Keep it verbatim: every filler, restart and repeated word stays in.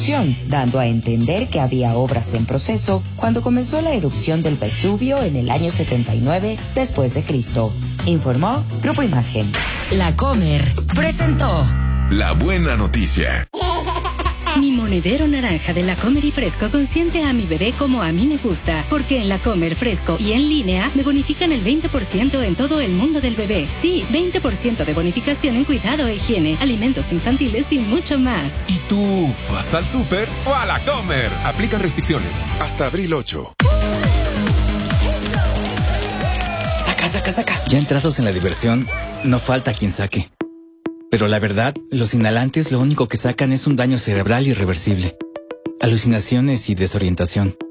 dando a entender que había obras en proceso cuando comenzó la erupción del Vesubio en el año setenta y nueve después de Cristo. Informó Grupo Imagen. La Comer presentó La Buena Noticia. Mi monedero naranja de La Comer y Fresco consiente a mi bebé como a mí me gusta, porque en La Comer Fresco y en línea me bonifican el veinte por ciento en todo el mundo del bebé. Sí, veinte por ciento de bonificación en cuidado e higiene, alimentos infantiles y mucho más. ¿Y tú vas al súper o a La Comer? Aplican restricciones. Hasta abril ocho. Saca, saca, saca. Ya entrados en la diversión, no falta quien saque. Pero la verdad, los inhalantes lo único que sacan es un daño cerebral irreversible, alucinaciones y desorientación.